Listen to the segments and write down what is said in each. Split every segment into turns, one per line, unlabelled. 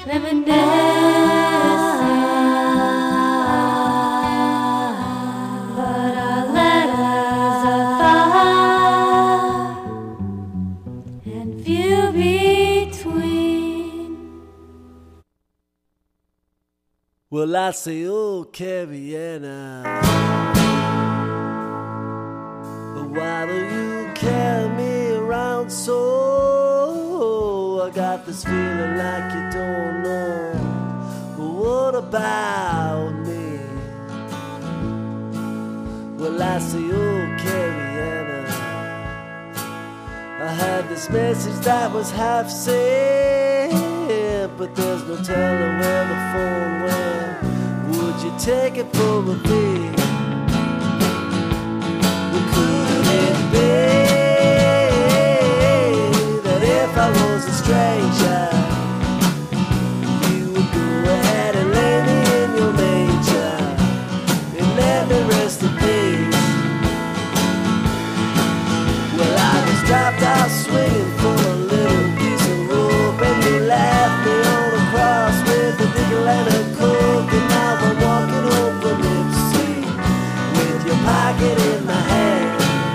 But our letters are far and few between.
Well, I say, oh, Carriana, why do you carry me around so? I got this feeling like you don't know. Well, what about me? Well, I say, oh, Carriana, I had this message that was half said, but there's no telling where the phone went. Would you take it for a beat? Well, could it be that if I was a stranger, you would go ahead and lay me in your manger and let me rest in peace? Well, I was dropped out swinging for a little piece of rope, and you left me on a cross with a nickel and a coke, and now I'm walking home from Ipsy with your pocket in my hand.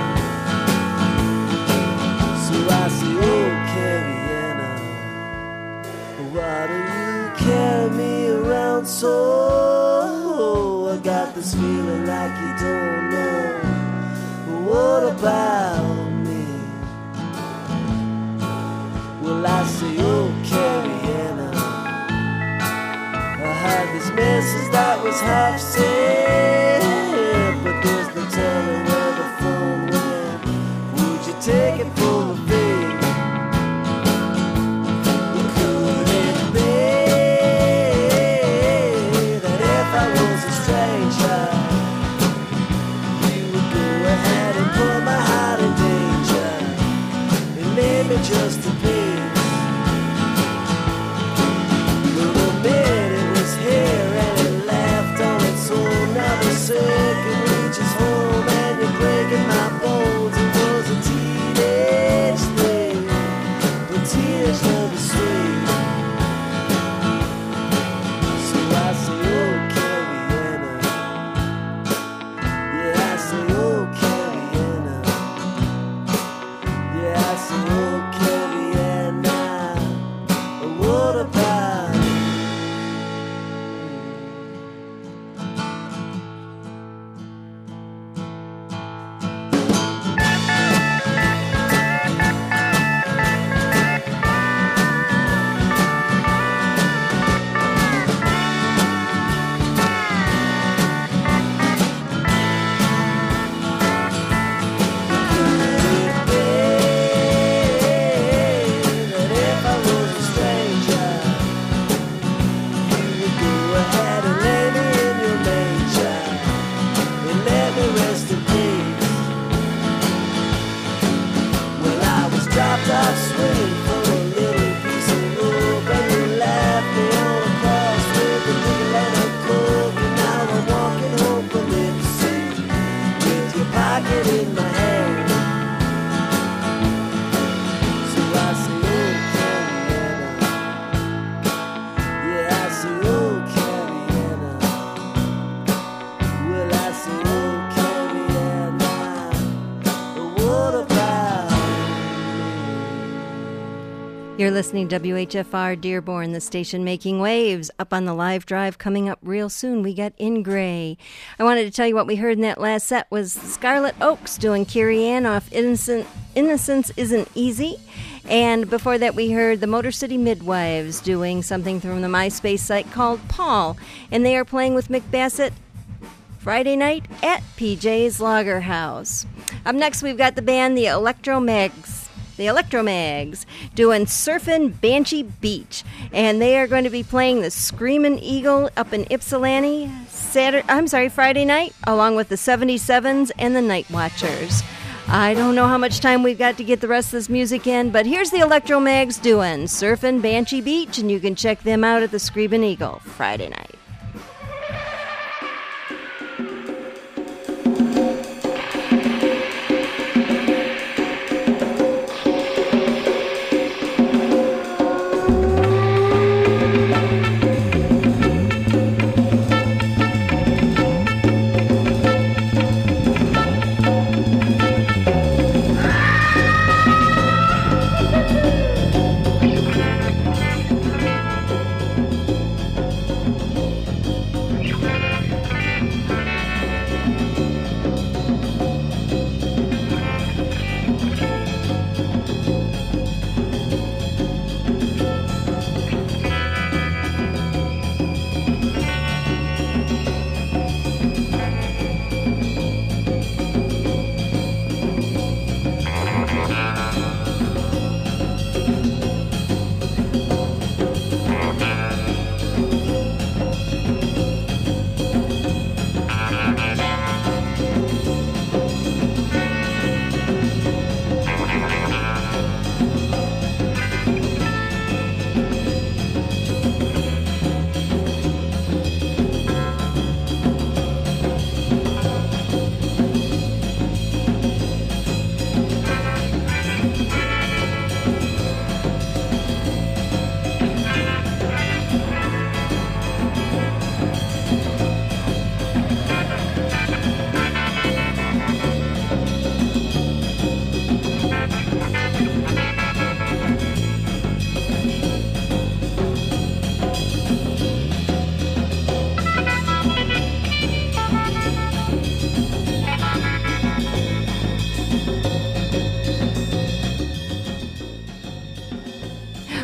So I say, oh, Carriana, why do you carry me around so? I got this feeling like you don't know. What about me? Well, I say, oh, Carriana, I had this message that was half said, but there's no telling where the phone went. Would you take it for a beat? Well, could it be that if I was a stranger, you would go ahead and put my heart in danger and leave me just in peace? Well, the minute it was here and it left on its own, now the circuit reaches home and you're breaking my bones. It was a teenage thing, but teenage love is sweet. So I say, oh, Carriana, yeah, I say, oh, Carriana, yeah, I say, oh, Carriana, what about you? That if I was a stranger, you would go ahead and lay me in your manger and let me rest in peace? Well, I was dropped off swinging for a little piece of rope, and you left me on a cross with a nickel and a coke, and now I'm walking home from Ipsy with your pocket in my hand. So I say, oh, Carriana, yeah, I say, oh, Carriana, well, I say, oh, Carriana, what about me?
You're listening to WHFR Dearborn, the station making waves. Up on the live drive coming up real soon, we got In Gray. I wanted to tell you what we heard in that last set was Scarlet Oaks doing Carrie Ann off Innocence Isn't Easy. And before that, we heard the Motor City Midwives doing something from the MySpace site called Paul. And they are playing with Mick Bassett Friday night at PJ's Lager House. Up next, we've got the band The Electromags doing Surfin' Banshee Beach, and they are going to be playing the Screamin' Eagle up in Ypsilanti Friday night, along with the 77s and the Night Watchers. I don't know how much time we've got to get the rest of this music in, but here's the Electromags doing Surfin' Banshee Beach, and you can check them out at the Screamin' Eagle Friday night.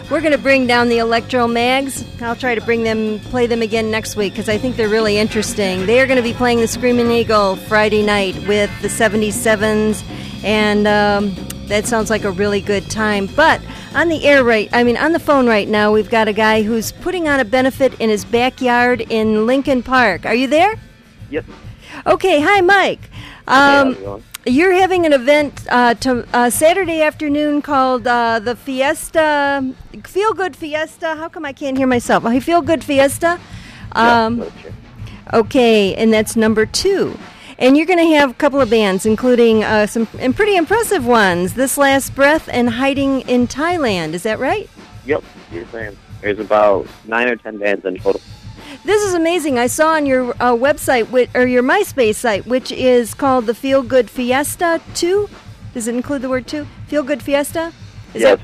We're going to bring down the Electro Mags. I'll try to play them again next week because I think they're really interesting. They are going to be playing the Screaming Eagle Friday night with the 77s, and that sounds like a really good time. But on the phone right now, we've got a guy who's putting on a benefit in his backyard in Lincoln Park. Are you there?
Yep.
Okay, hi, Mike.
How's it going?
You're having an event Saturday afternoon called the Fiesta, Feel Good Fiesta. How come I can't hear myself? Feel Good Fiesta.
That's true.
Okay, and that's number 2. And you're going to have a couple of bands, including some pretty impressive ones, This Last Breath and Hiding in Thailand. Is that right?
Yep, you're saying. There's about 9 or 10 bands in total.
This is amazing. I saw on your website, or your MySpace site, which is called the Feel Good Fiesta 2. Does it include the word 2? Feel Good Fiesta?
It's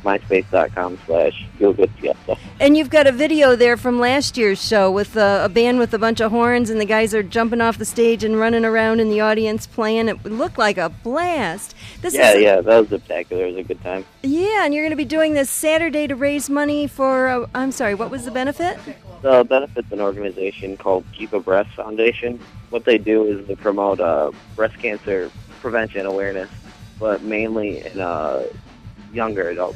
myspace.com/feelgoodfiesta.
And you've got a video there from last year's show with a band with a bunch of horns, and the guys are jumping off the stage and running around in the audience playing. It looked like a blast.
Yeah, that was spectacular. It was a good time.
Yeah, and you're going to be doing this Saturday to raise money for, what was the benefit?
The benefit's an organization called Keep a Breast Foundation. What they do is they promote breast cancer prevention awareness, but mainly in younger adults.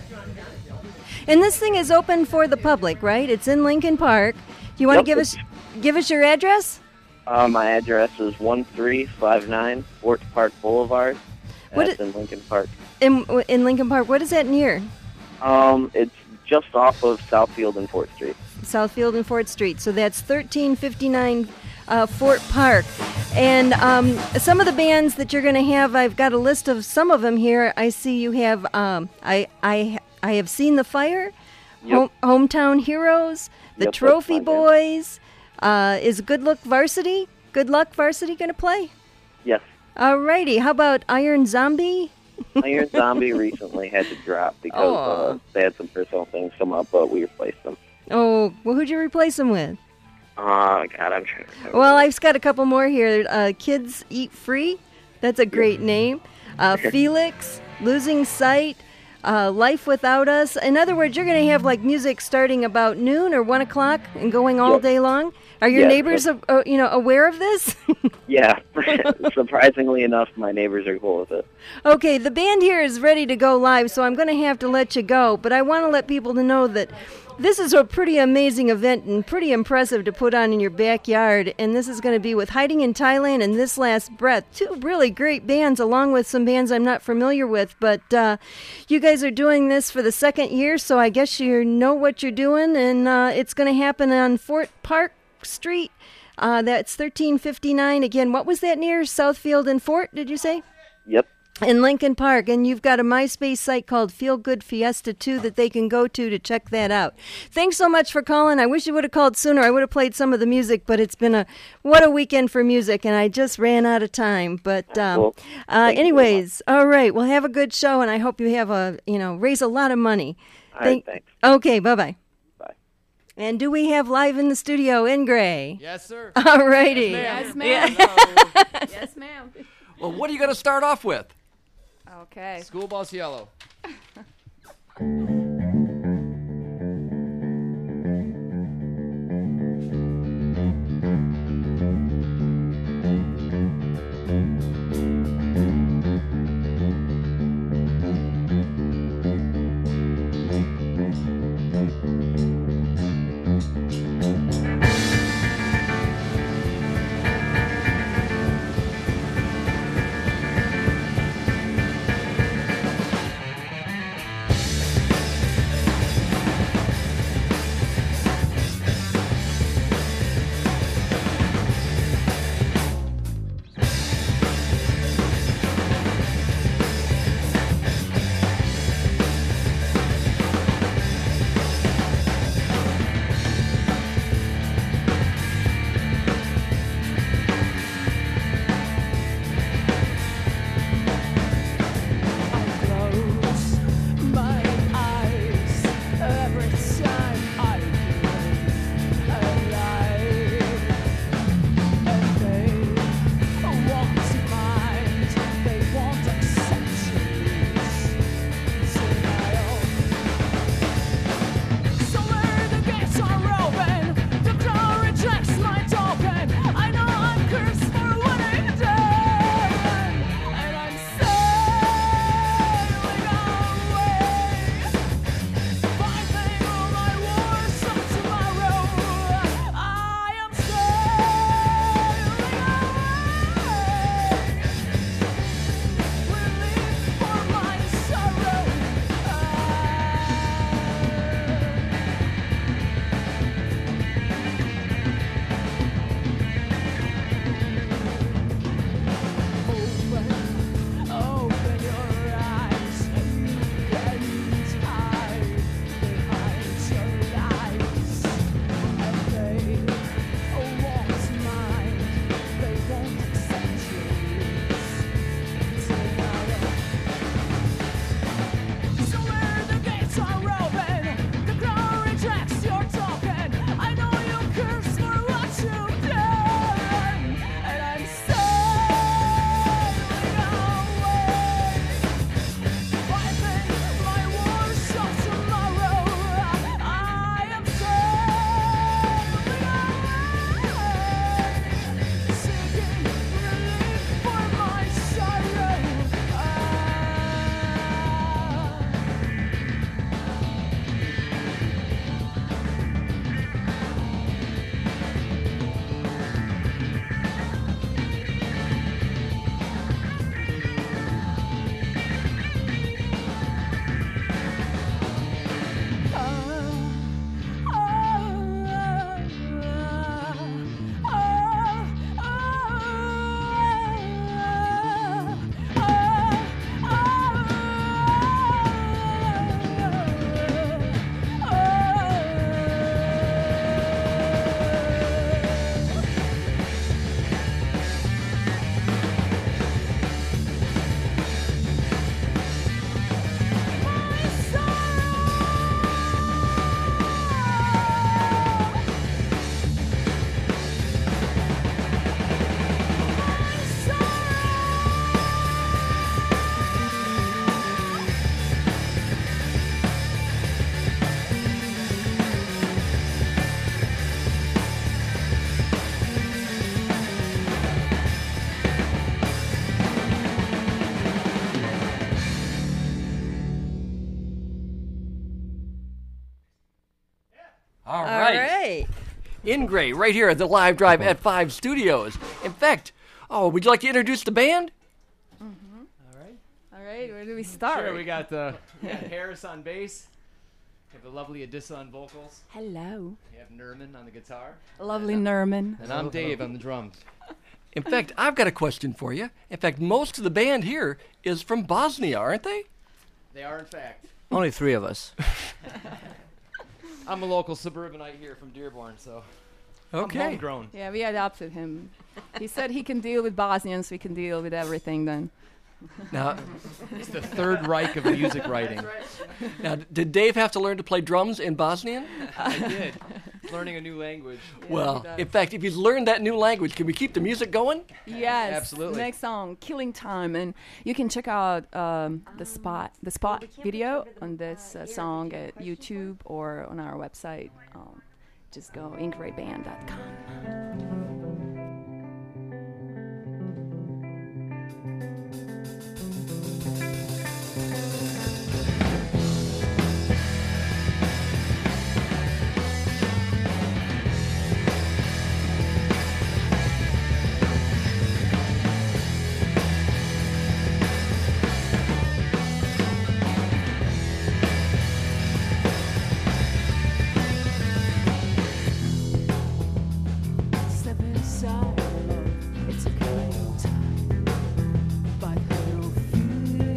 And this thing is open for the public, right? It's in Lincoln Park. You want to give us your address?
My address is 1359 Fort Park Boulevard. That's in Lincoln Park.
In Lincoln Park. What is that near?
It's just off of Southfield and 4th Street.
Southfield and 4th Street. So that's 1359 Fort Park. And some of the bands that you're going to have, I've got a list of some of them here. I see you have, I have Seen the Fire,
Yep.
Hometown Heroes, the
Yep,
Trophy
that's my
Boys. Is Good Luck Varsity going to play?
Yes.
Alrighty. How about Iron Zombie?
Iron Zombie recently had to drop because they had some personal things come up, but we replaced them.
Oh, well, who'd you replace them with?
God, I'm trying to remember.
Well, I've got a couple more here. Kids Eat Free. That's a great name. Felix, Losing Sight, Life Without Us. In other words, you're going to have like music starting about noon or 1 o'clock and going all day long. Are your neighbors, aware of this?
Yeah, surprisingly enough, my neighbors are cool with it.
Okay, the band here is ready to go live, so I'm going to have to let you go. But I want to let people to know that this is a pretty amazing event and pretty impressive to put on in your backyard. And this is going to be with Hiding in Thailand and This Last Breath, 2 really great bands, along with some bands I'm not familiar with. But you guys are doing this for the 2nd year, so I guess you know what you're doing. And it's going to happen on Fort Park Street. That's 1359. Again, what was that near? Southfield and Fort, did you say?
Yep.
In Lincoln Park. And you've got a MySpace site called Feel Good Fiesta 2 that they can go to check that out. Thanks so much for calling. I wish you would have called sooner. I would have played some of the music, but it's been what a weekend for music, and I just ran out of time. But
Cool.
anyways, all right. Well, have a good show, and I hope you have raise a lot of money.
All right, thanks.
Okay, bye-bye.
Bye.
And do we have live in the studio in Gray?
Yes, sir.
All righty.
Yes, ma'am. Yes, ma'am.
Well, what are you going to start off with?
Okay.
School Bus Yellow. All
All
right.
right.
In Gray, right here at the Live Drive at 5 studios. In fact, would you like to introduce the band?
All right, where do we start?
Sure, we got Harris on bass. We have the lovely Adyssa on vocals.
Hello.
We have Nerman on the guitar.
Lovely Nerman.
And I'm Dave on the drums.
In fact, I've got a question for you. In fact, most of the band here is from Bosnia, aren't they?
They are, in fact.
Only 3 of us.
I'm a local suburbanite here from Dearborn, so I'm
Okay.
homegrown.
Yeah, we adopted him. He said he can deal with Bosnians, we can deal with everything then.
Now,
It's the Third Reich of music writing.
now, did Dave have to learn to play drums in Bosnian?
I did. Learning a new language.
Well,
he does.
in fact, if he's learned that new language, can we keep the music going?
Yes,
Absolutely.
Next song, "Killing Time," and you can check out the spot video on this song at YouTube or on our website. Just go ingrayband.com. Step inside, it's a killing time. But I don't feel.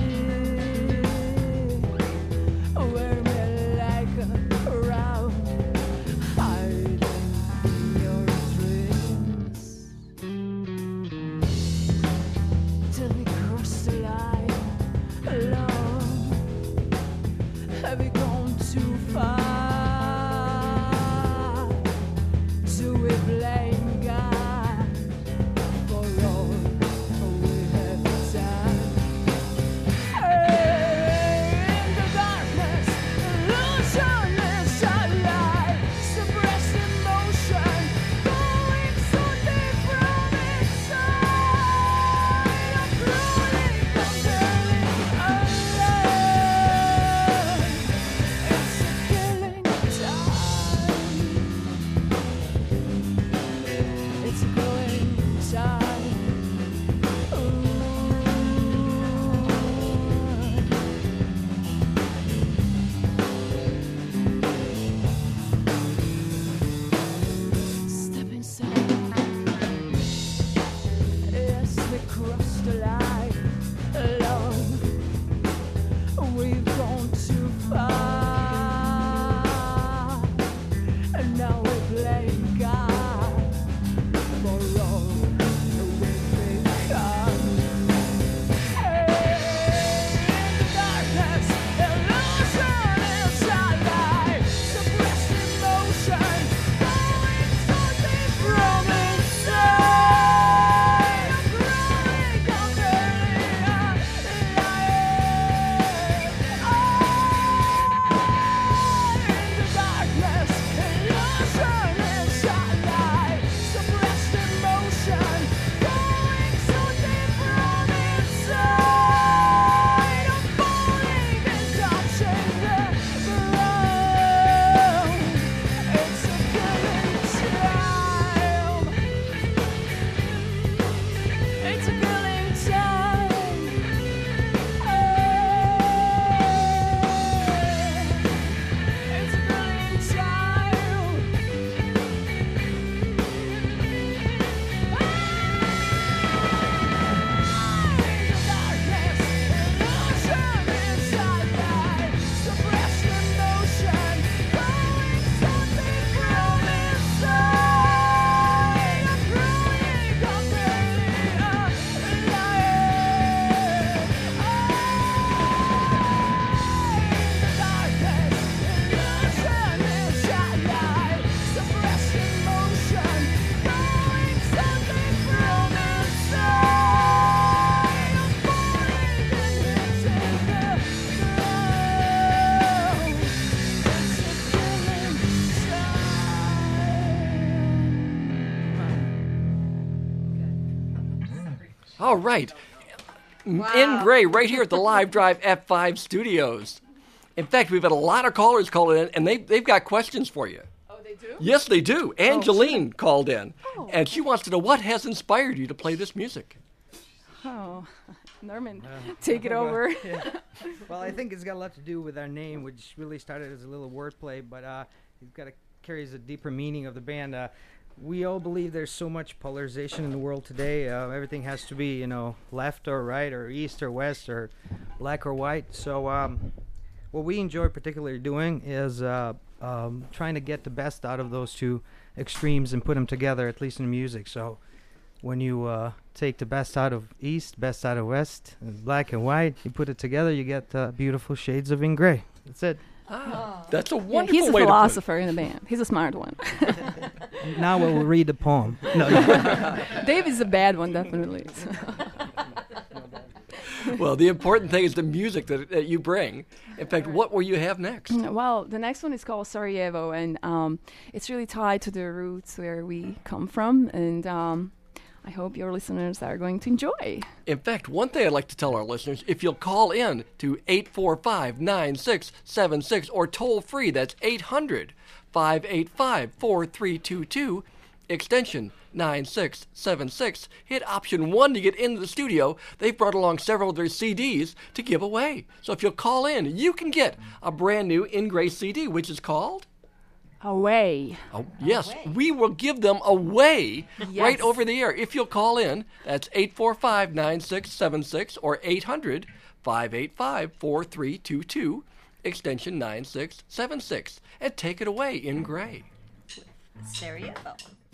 Wear me like a crowd, hiding in your dreams. Till we cross the line alone. Have we gone too far? Do we blame God for all we have done? In the darkness, illusion is our light. Suppressed emotion, going so deep from inside. I'm growing, I'm burning alive. It's a killing time. It's a killing time. Step inside. Yes, we crossed the line alone. We've gone too far, and now we blame God for all we've become. In the darkness, illusion is our light. Suppressed emotion, going so deep from inside. I'm growing, I'm burning alive. In the darkness, illusion is our light. Suppressed emotion, going so deep from inside. I'm falling and touching the ground. It's a killing time. It's a killing time. It's a killing time. In the darkness, illusion is our light. Suppressed emotion, going so deep from inside. I'm growing, I'm burning alive. In the darkness, illusion is our light. Suppressed emotion, going so deep from inside. I'm falling and hitting the ground. It's a killing time.
All right. In Gray, right here at the Live Drive F5 studios. In fact, we've had a lot of callers call in, and they've got questions for you.
Oh, they do?
Yes, they do. Angeline called in, and she wants to know what has inspired you to play this music.
Oh, Norman, take it over.
Yeah. Well, I think it's got a lot to do with our name, which really started as a little wordplay, but it's got carries a deeper meaning of the band. We all believe there's so much polarization in the world today. Everything has to be, left or right or east or west or black or white. So what we enjoy particularly doing is trying to get the best out of those two extremes and put them together, at least in music. So when you take the best out of east, best out of west, and black and white, you put it together, you get beautiful shades of in gray. That's it.
That's a
Yeah,
wonderful
he's a
way
philosopher in the band. He's a smart one.
Now we'll read the poem. No,
Dave is a bad one, definitely.
Well, the important thing is the music that you bring. In fact, what will you have next?
Well, the next one is called Sarajevo, and it's really tied to the roots where we come from, and I hope your listeners are going to enjoy.
In fact, one thing I'd like to tell our listeners, if you'll call in to 845-9676 or toll free, that's 800-585-4322, extension 9676, hit option 1 to get into the studio. They've brought along several of their CDs to give away. So if you'll call in, you can get a brand new In Gray CD, which is called...
Away.
Oh, yes, we will give them away right over the air. If you'll call in, that's 845-9676 or 800-585-4322, extension 9676, and take it away In Gray.
Sarajevo.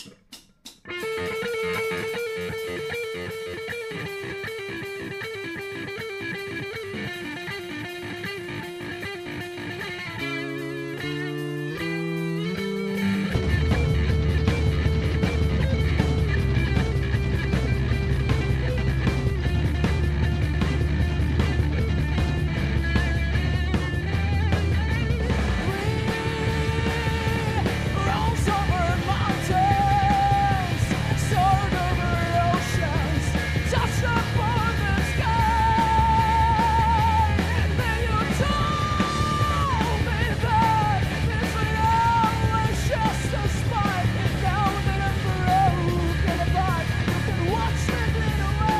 Rolls over mountains, soared over oceans, touched upon the sky. Then you told me that this would always just a spark. Now that I'm broken apart, you can watch me bleed away.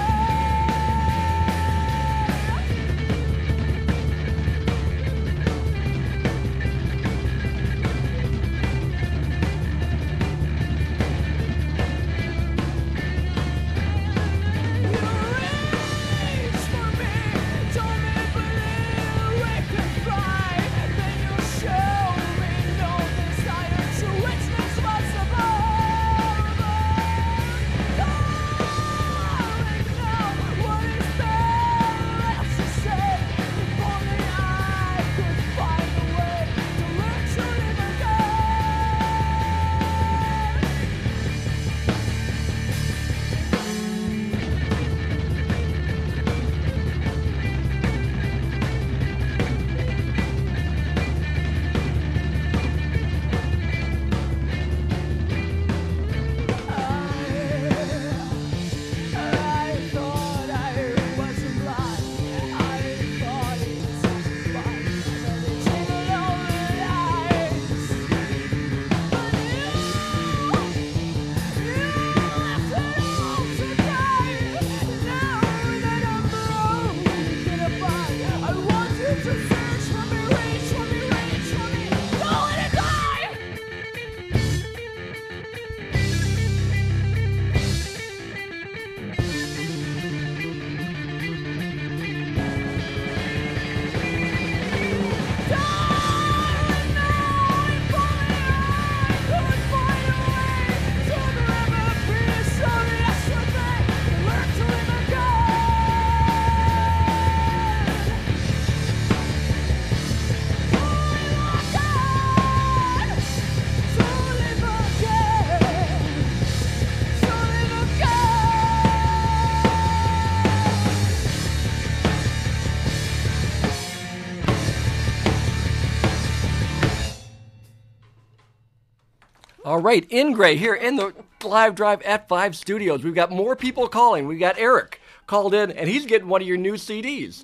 All right, In Gray here in the Live Drive at 5 studios. We've got more people calling. We've got Eric called in, and he's getting one of your new CDs.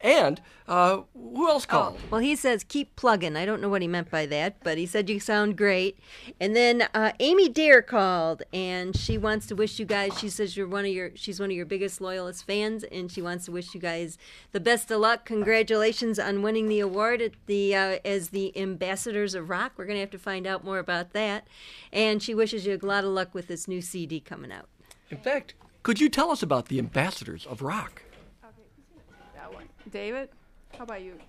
And who else called?
Well, he says keep plugging. I don't know what he meant by that, but he said you sound great. And then Amy Deere called, and she wants to wish you guys. She says she's one of your biggest loyalist fans, and she wants to wish you guys the best of luck. Congratulations on winning the award at the as the Ambassadors of Rock. We're gonna have to find out more about that. And she wishes you a lot of luck with this new CD coming out.
In fact, could you tell us about the Ambassadors of Rock?
That one. David, how about you?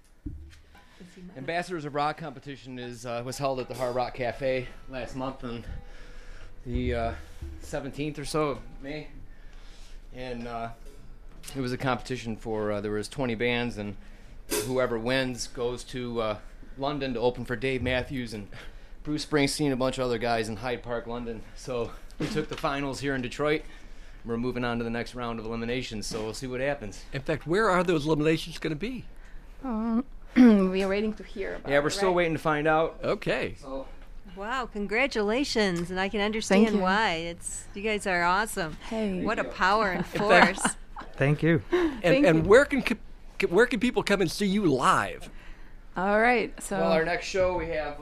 Ambassadors of Rock competition was held at the Hard Rock Cafe last month on the 17th or so of May, and it was a competition for there was 20 bands, and whoever wins goes to London to open for Dave Matthews and Bruce Springsteen and a bunch of other guys in Hyde Park, London. So we took the finals here in Detroit. We're moving on to the next round of eliminations, so we'll see what happens.
In fact, where are those eliminations going to be?
We are waiting to hear about
Yeah,
it,
we're still
right?
waiting to find out.
Okay.
So
Wow, congratulations, and I can understand
you.
why. You guys are awesome.
Hey.
What a power and force.
Thank you.
And where can people come and see you live?
All right. So
well, our next show we have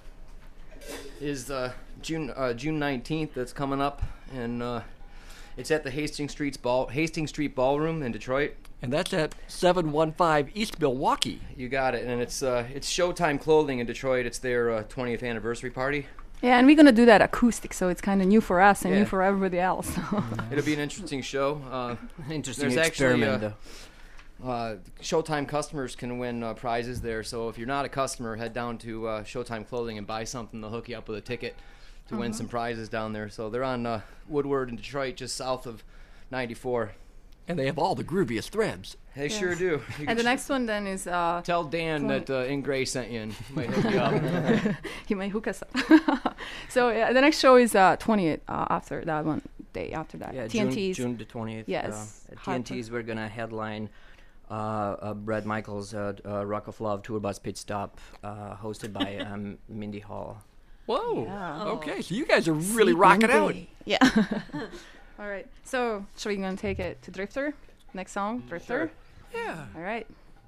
is June 19th. That's coming up, and it's at the Hastings Street Ballroom in Detroit.
And that's at 715 East Milwaukee.
You got it. And it's Showtime Clothing in Detroit. It's their 20th anniversary party.
yeah, and we're gonna do that acoustic, so it's kind of new for us and
Yeah.
new for everybody else.
It'll be an interesting show.
Interesting
There's
experiment,
actually, Showtime customers can win prizes there. So if you're not a customer, head down to Showtime Clothing and buy something. They'll hook you up with a ticket to win some prizes down there. So they're on Woodward in Detroit, just south of 94.
And they have all the grooviest threads.
They sure do. You
And the
can
next one then is
tell Dan that In Gray sent you and he might hook you up.
he might hook us up. So the next show is 20th after that one day after that.
Yeah,
TNT's.
June the 20th.
Yes.
At TNT's, we're going to headline Brad Michaels' Rock of Love Tour Bus Pit Stop, hosted by Mindy Hall.
Whoa.
Yeah.
Okay, so you guys are really rocking out.
Yeah. All right. So, shall we gonna take it to Drifter? Next song, Drifter.
Yeah.
All right.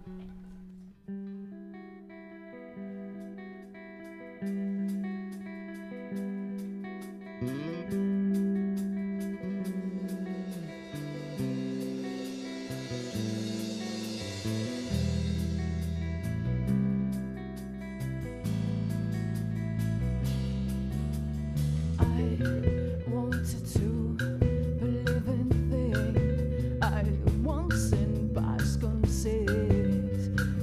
I wanted to believe in things I once in Vasconcelos.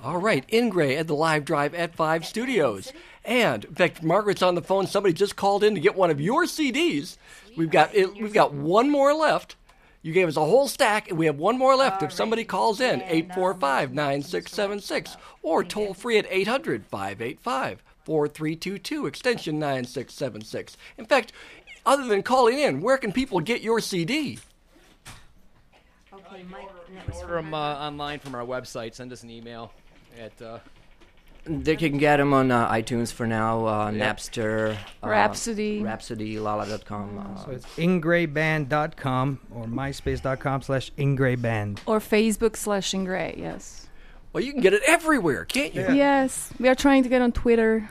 All right, in Gray at the Live Drive at 5 Studios. And, in fact, Margaret's on the phone. Somebody just called in to get one of your CDs. We've got one more left. You gave us a whole stack, and we have one more left. If somebody calls in, 845-9676, or toll free at 800-585-4322, extension 9676. In fact, other than calling in, where can people get your CD?
Okay, Mike.
Order them online from our website. Send us an email at.
They can get them on iTunes for now, Napster,
Rhapsody,
Lala.com.
So it's ingrayband.com or myspace.com/ingrayband.
or Facebook/Ingray. Yes.
Well, you can get it everywhere, can't you?
Yes, we are trying to get on Twitter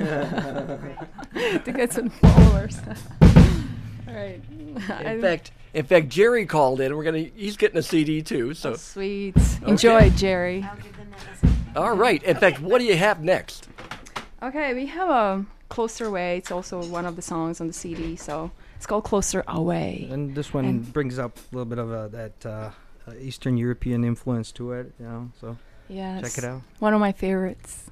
to get some followers. All right.
In fact, Jerry called in. He's getting a CD too. So
Sweet. Enjoy, Jerry.
all right. In fact, what do you have next?
Okay, we have a Closer Away. It's also one of the songs on the CD, so it's called Closer Away.
And this one brings up a little bit of that Eastern European influence to it, so
Yes.
check it out.
One of my favorites.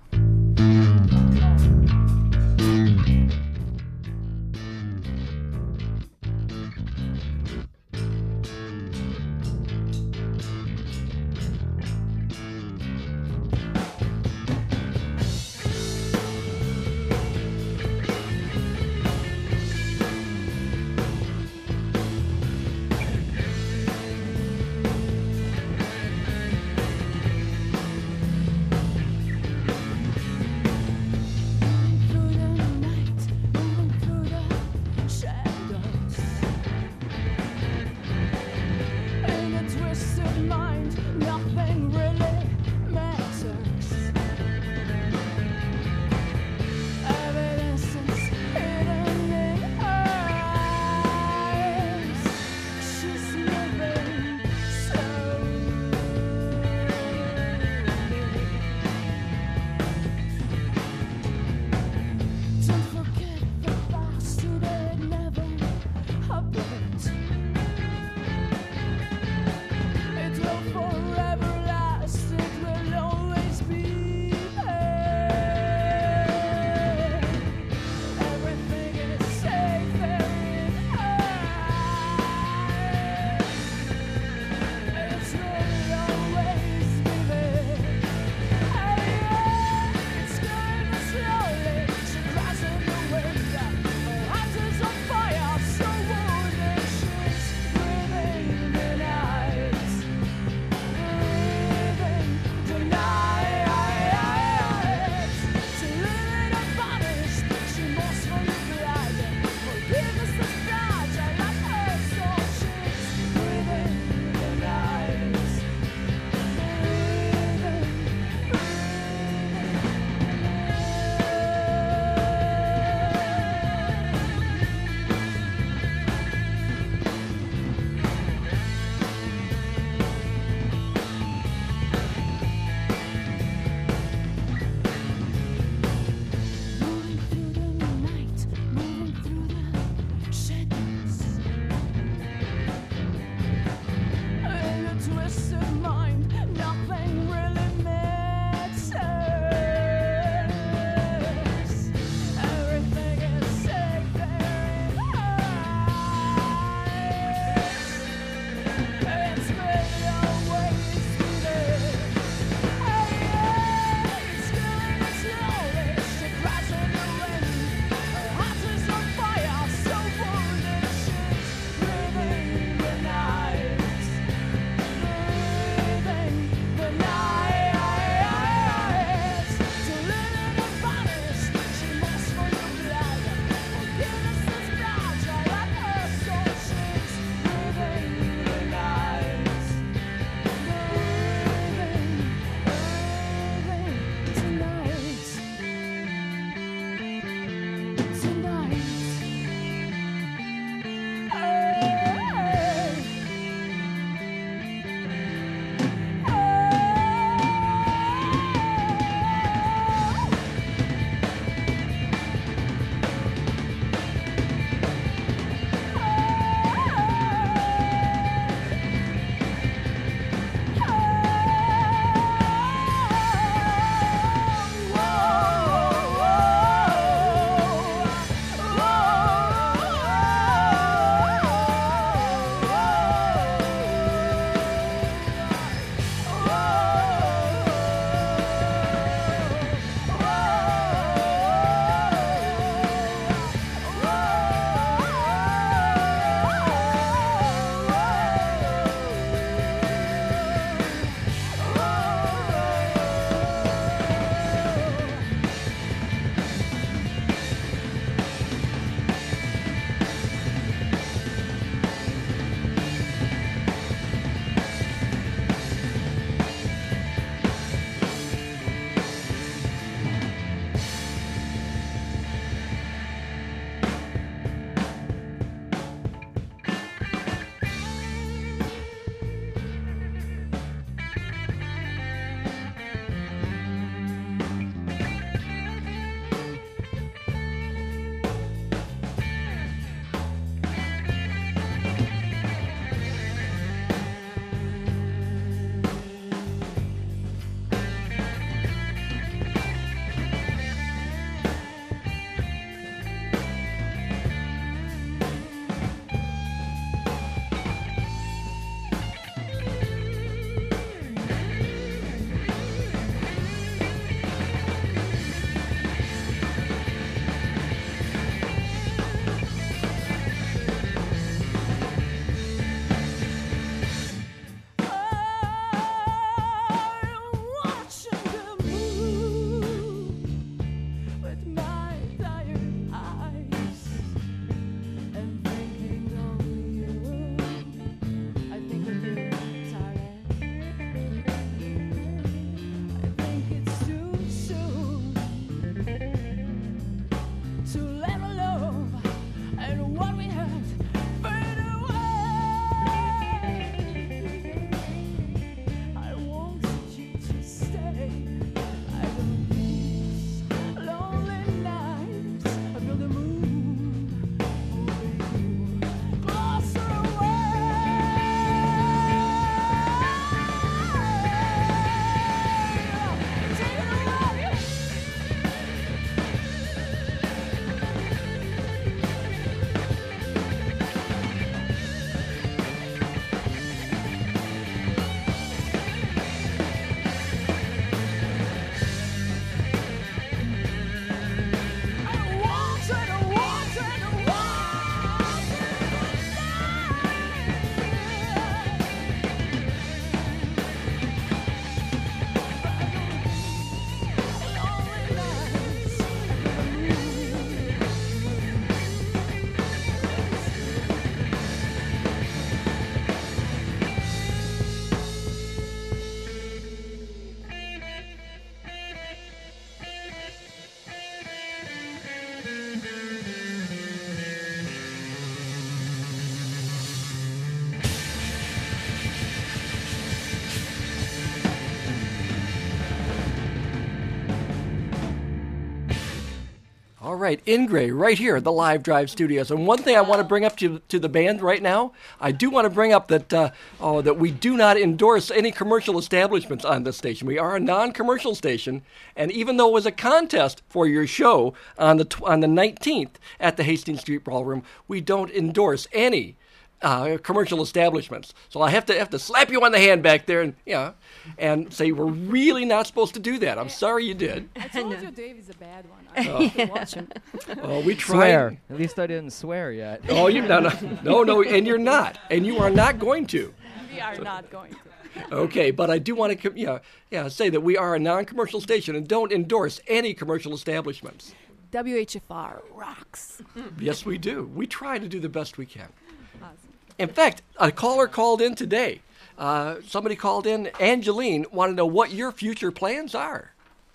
All right, In Gray, right here at the Live Drive Studios. And one thing I want to bring up to the band right now, I do want to bring up that that we do not endorse any commercial establishments on this station. We are a non-commercial station, and even though it was a contest for your show on the 19th at the Hastings Street Ballroom, we don't endorse any commercial establishments. So I have to slap you on the hand back there and say we're really not supposed to do that. I'm sorry you did.
I told you Dave is a bad one. I have to watch him.
Oh, we tried.
Swear. At least I didn't swear yet.
Oh, no, and you're not, and you are not going to.
We are not going to.
Okay, but I do want to say that we are a non-commercial station and don't endorse any commercial establishments.
WHFR rocks.
Yes, we do. We try to do the best we can.
Awesome.
In fact, a caller called in today. Somebody called in. Angeline wanted to know what your future plans are.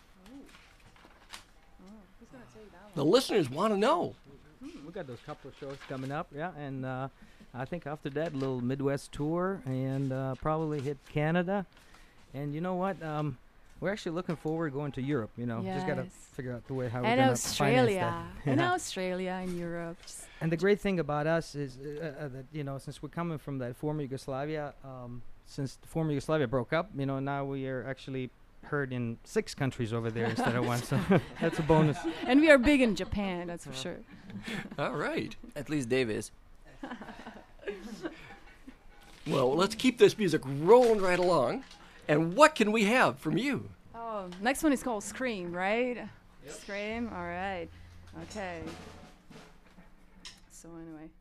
Who's going to tell you that one?
The listeners want to know.
We got those couple of shows coming up, yeah, and I think after that, a little Midwest tour, and probably hit Canada. And you know what? We're actually looking forward to going to Europe. Just got to
Yes.
figure out the way how we're
And
going to
Australia.
finance that.
And Australia and Europe.
And the great thing about us is that since we're coming from that former Yugoslavia, since the former Yugoslavia broke up, now we are actually heard in 6 countries over there instead of 1. So that's a bonus.
And we are big in Japan, that's for sure.
All right.
At least Dave is.
Well, let's keep this music rolling right along. And what can we have from you?
Oh, next one is called Scream, right? Yep. Scream, all right. Okay. So anyway.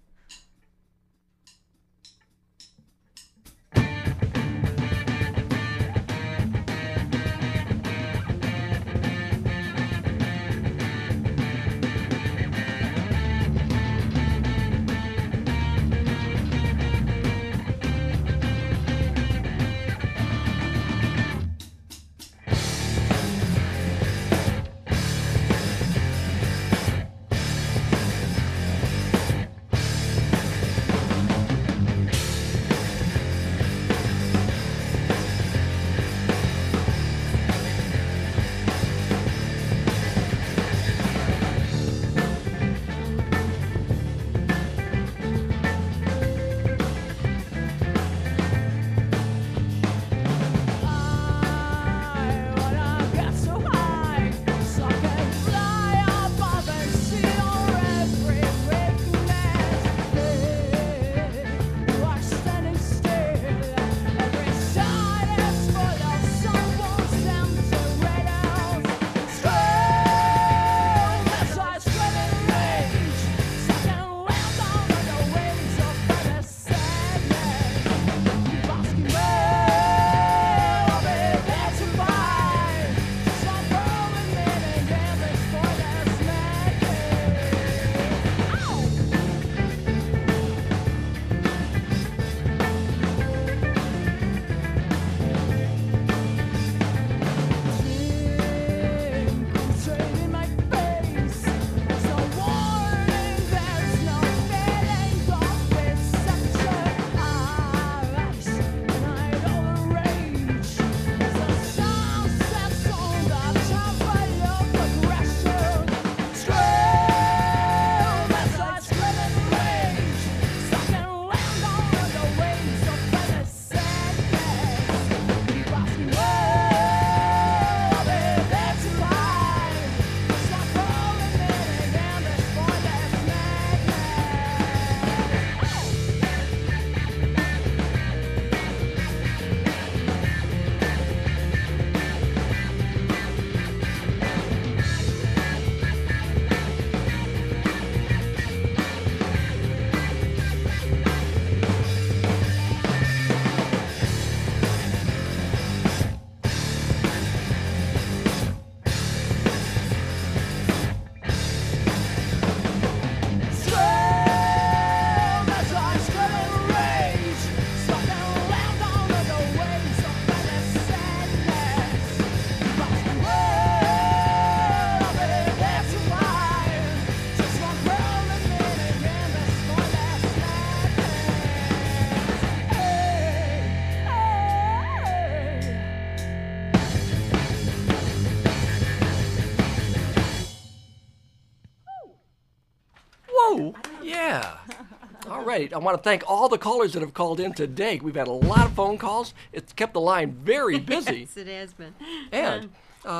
right. I want to thank all the callers that have called in today. We've had a lot of phone calls. It's kept the line very busy.
Yes, it has been.
And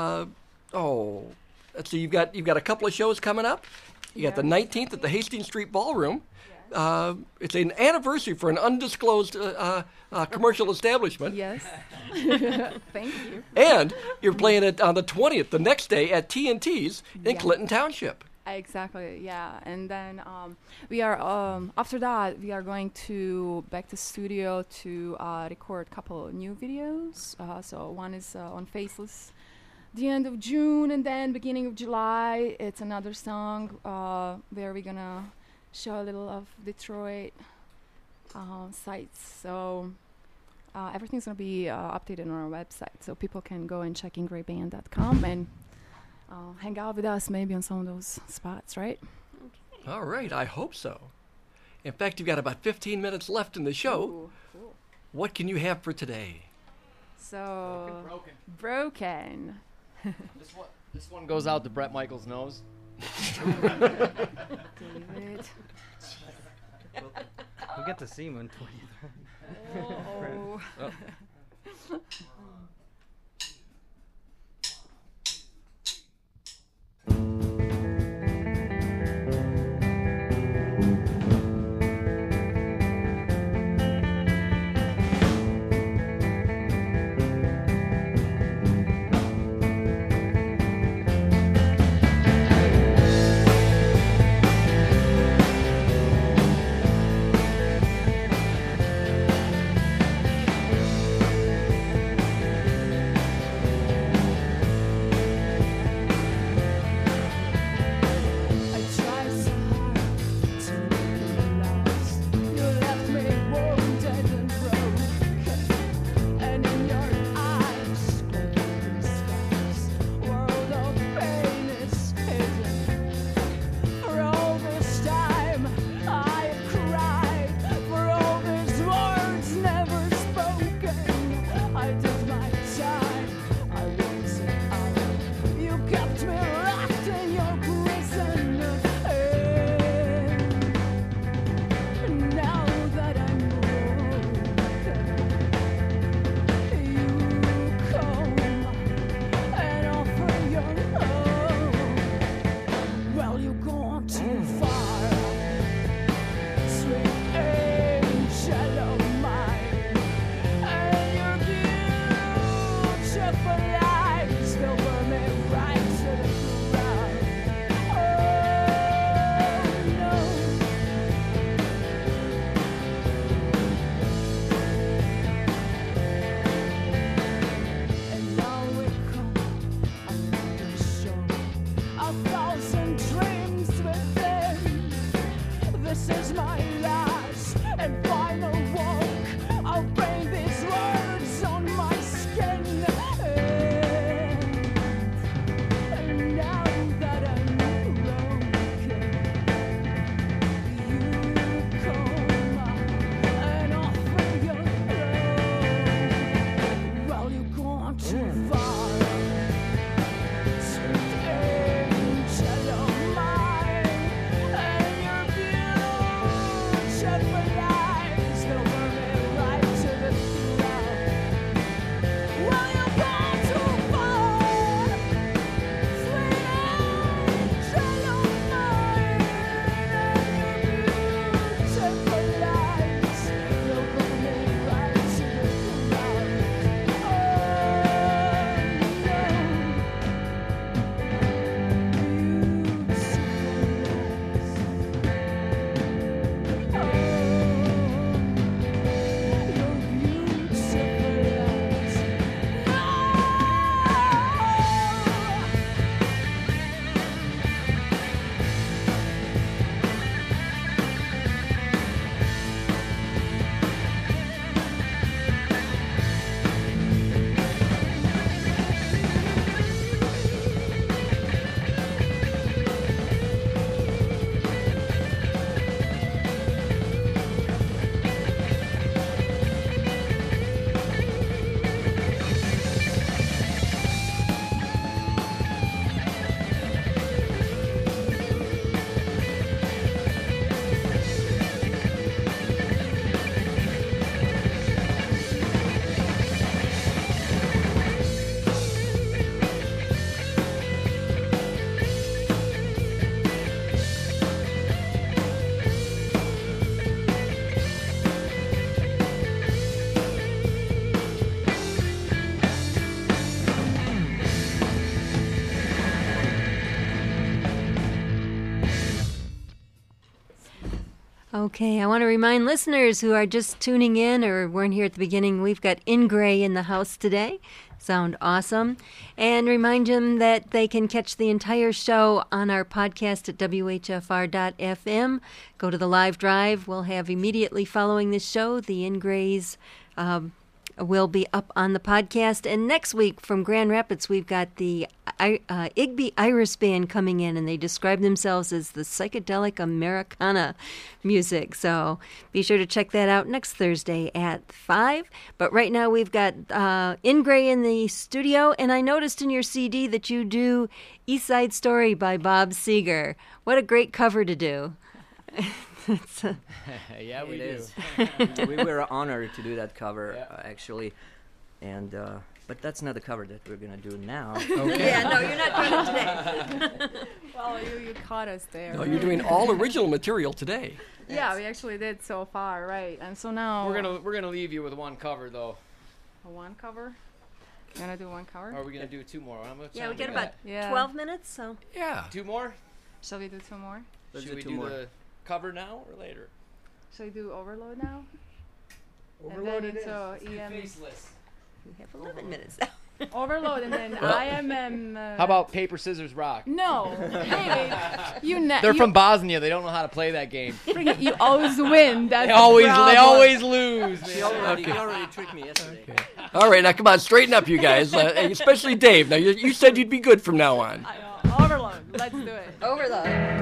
let's see. You've got a couple of shows coming up. You got the 19th at the Hastings Street Ballroom. It's an anniversary for an undisclosed commercial establishment.
Yes. Thank you.
And you're playing it on the 20th, the next day, at TNT's in Clinton Township.
Exactly, yeah. And then we are, after that, we are going to back to studio to record a couple of new videos. So one is on Faceless, the end of June, and then beginning of July, it's another song where we're gonna show a little of Detroit sites. So everything's gonna be updated on our website, so people can go and check ingrayband.com and hang out with us maybe on some of those spots, right?
Okay.
All right, I hope so. In fact, you've got about 15 minutes left in the show.
Ooh, cool.
What can you have for today?
So broken.
This one goes out to Brett Michaels' nose.
David.
We'll get to see him on 20th.
Oh.
Okay, I want to remind listeners who are just tuning in or weren't here at the beginning, we've got In Gray in the house today. Sound awesome. And remind them that they can catch the entire show on our podcast at WHFR.FM. Go to the live drive. We'll have immediately following this show, the In Grays will be up on the podcast. And next week from Grand Rapids, we've got the Igby Iris Band coming in, and they describe themselves as the psychedelic Americana music. So be sure to check that out next Thursday at 5. But right now we've got In Gray in the studio, and I noticed in your CD that you do East Side Story by Bob Seger. What a great cover to do.
Yeah, we do.
We were honored to do that cover, actually, and but that's not the cover that we're gonna do now.
Okay. Yeah, no, you're not doing it today.
Well, you caught us there.
No, you're doing all original material today.
Yeah, we actually did so far, right? And so now
We're gonna leave you with one cover though.
one cover. You gonna do one cover?
Or are we gonna do two more?
Yeah, we got about
Yeah.
12 minutes, so.
Yeah.
Two more?
Shall we do two more?
Let's
Should
do
we
two
do
more.
the cover now or later?
Shall we do Overload now?
Overload it
and then
is.
into EM.
Faceless.
We have 11 minutes now.
Overload and then IMM.
How about paper, scissors, rock?
No, hey,
They're from Bosnia. They don't know how to play that game.
You always win. That's
They
the
always
problem.
lose.
He already tricked me yesterday.
All right, now come on, straighten up, you guys, especially Dave. Now, you said you'd be good from now on.
I know. Overload. Let's do it.
Overload.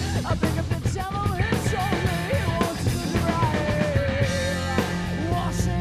Wash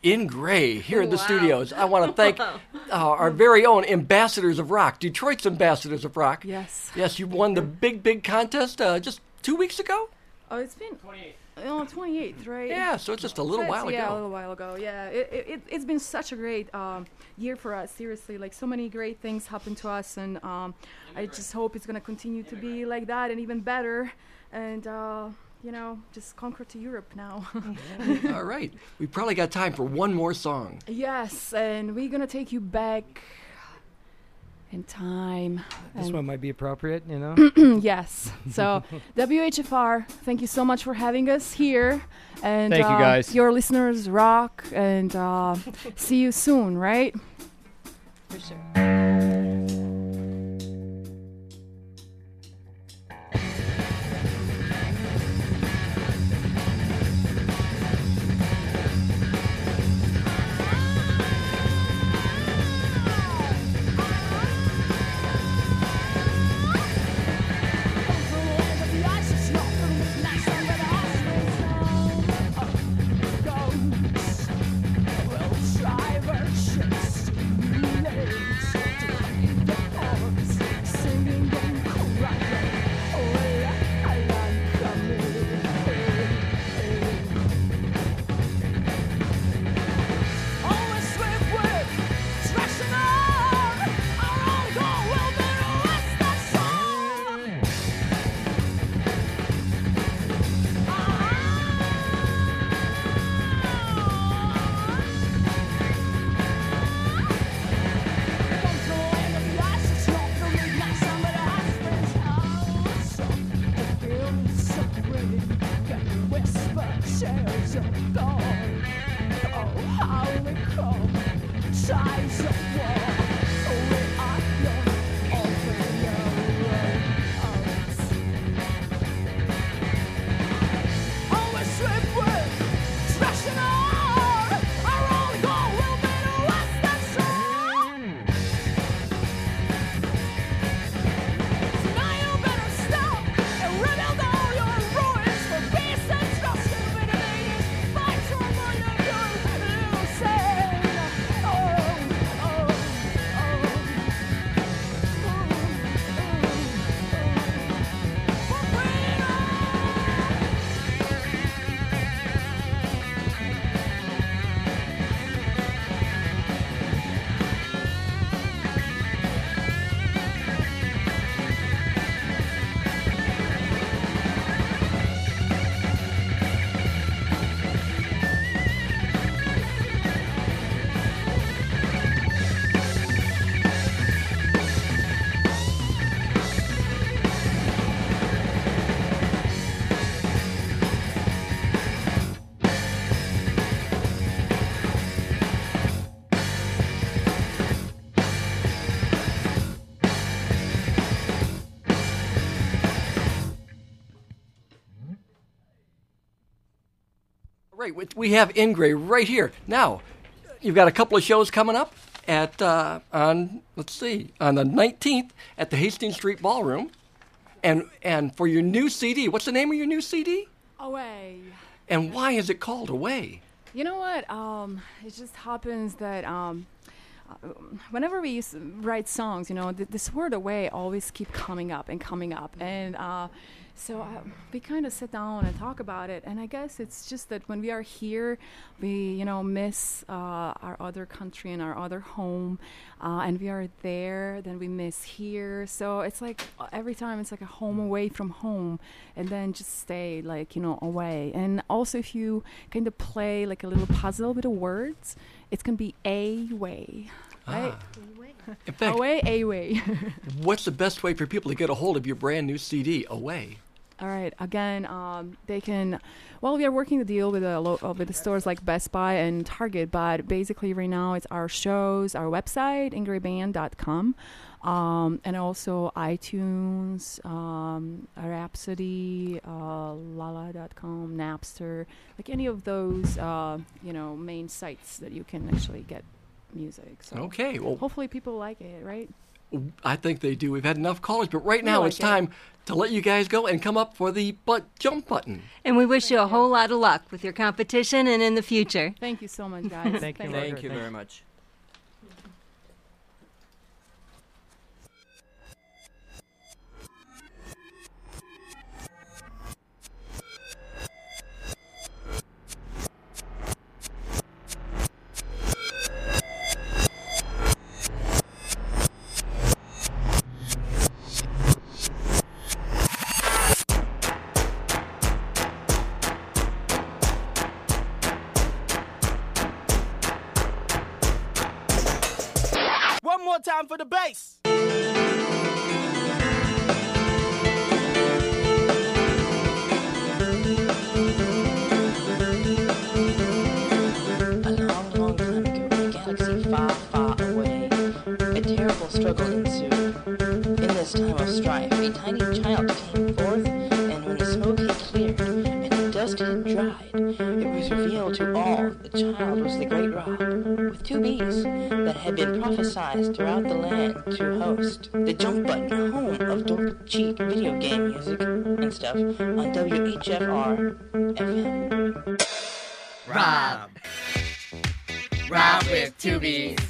in Gray here in the
Wow.
studios. I want to thank our very own Ambassadors of Rock, Detroit's Ambassadors of Rock.
Yes.
Yes, you won the big contest just 2 weeks ago?
Oh, it's been 28th, right?
Yeah, so it's just a little while
Yeah, a
ago.
little while ago. Yeah, it's been such a great year for us. Seriously, like so many great things happened to us, and I just hope it's gonna continue to be like that and even better. And just conquer to Europe now.
All right. We probably got time for one more song.
Yes, and we're gonna take you back in time.
This
And-
one might be appropriate, you know.
Yes. So WHFR, thank you so much for having us here. And
Thank you, guys.
Your listeners rock, and see you soon, right?
For sure.
Right, we have In Gray right here. Now, you've got a couple of shows coming up at on the 19th at the Hastings Street Ballroom, and for your new CD. What's the name of your new CD?
Away.
And why is it called Away?
You know what? It just happens that whenever we used to write songs, this word away always keep coming up, and so we kind of sit down and talk about it. And I guess it's just that when we are here, we miss our other country and our other home, and we are there, then we miss here. So it's like every time it's like a home away from home, and then just stay away. And also if you kind of play like a little puzzle with the words, it's gonna be a way, right?
In fact,
Away, a way.
what's the best way for people to get a hold of your brand new CD, Away?
All right. Again, they can. Well, we are working the deal with with the stores like Best Buy and Target, but basically right now it's our shows, our website, ingrayband.com, and also iTunes, Rhapsody, Lala.com, Napster, like any of those, main sites that you can actually get music. So
Okay, well,
hopefully people like it, right?
I think they do. We've had enough callers, but right now
like
it's time to let you guys go and come up for the jump button.
And we wish you a whole lot of luck with your competition and in the future.
Thank you so much, guys.
Thank you.
Thank you very much.
One more time for the bass.
A long, long time ago, in a galaxy far, far away, a terrible struggle ensued. In this time of strife, a tiny child came forth, and when the smoke had cleared and the dust had dried, it was revealed to all that the child was the great Rob, with 2 Bs that had been prophesied throughout the land to host the Jump Button, home of dope cheek video game music and stuff on WHFR FM.
Rob with 2 Bs.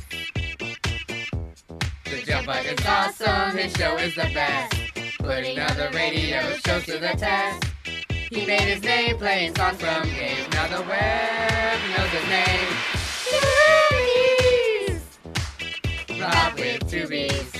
The Jump Button's awesome, his show is the best. Putting other radio shows to the test. He made his name playing songs from games. Now the web knows his name. 2 Bs. Rob with 2 Bs.